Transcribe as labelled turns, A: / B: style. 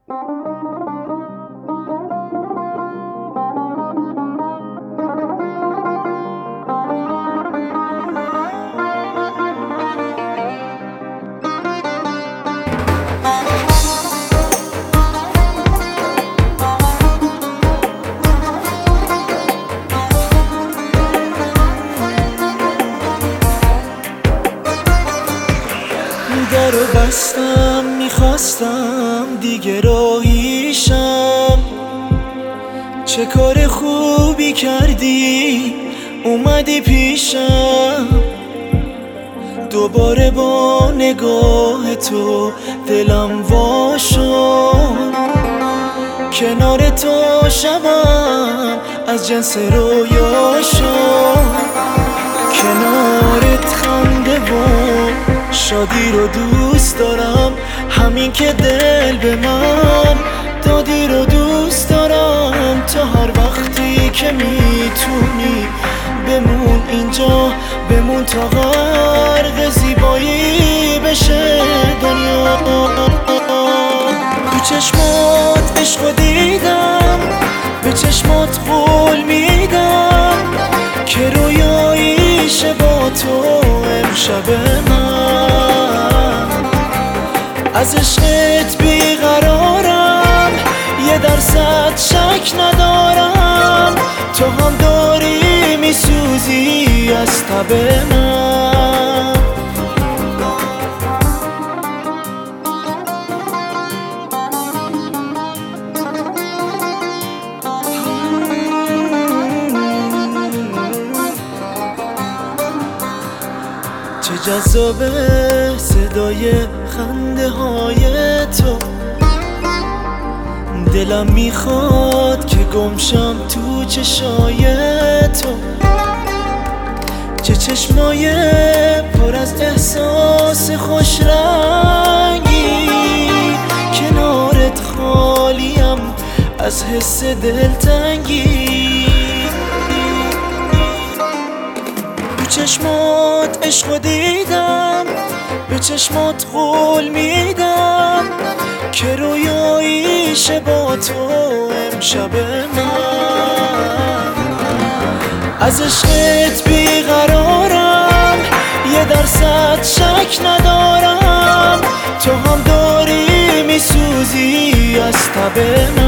A: درو بستم میخواستم دیگه راهیشم. چه کار خوبی کردی اومدی پیشم. دوباره با نگاه تو دلم وا شد. کنار تو شبم از جنس رویا شد. کنارت خنده و شادی رو دوست دارم. همین که دل به من دادی رو دوست دارم. تا هر وقتی که میتونی بمون اینجا، بمون تا غرق زیبایی بشه دنیا. تو چشمات عشقو دیدم، به چشمات قول میدم که رویاییشه با تو امشب من. از عشقت بیقرارم، 1% شک ندارم. تو هم داری میسوزی از تب من. چه جذابه صدای خنده های تو. دلم میخواد که گمشم تو چشای تو. چه چشمای پر از احساس خوش رنگی. کنارت خالیم از حس دلتنگی. تو چشمات عشقو دیدم، به چشمات قول میدم که رویاییشه با تو امشب من. از عشقت بیقرارم، 1% شک ندارم. تو هم داری میسوزی از تب من.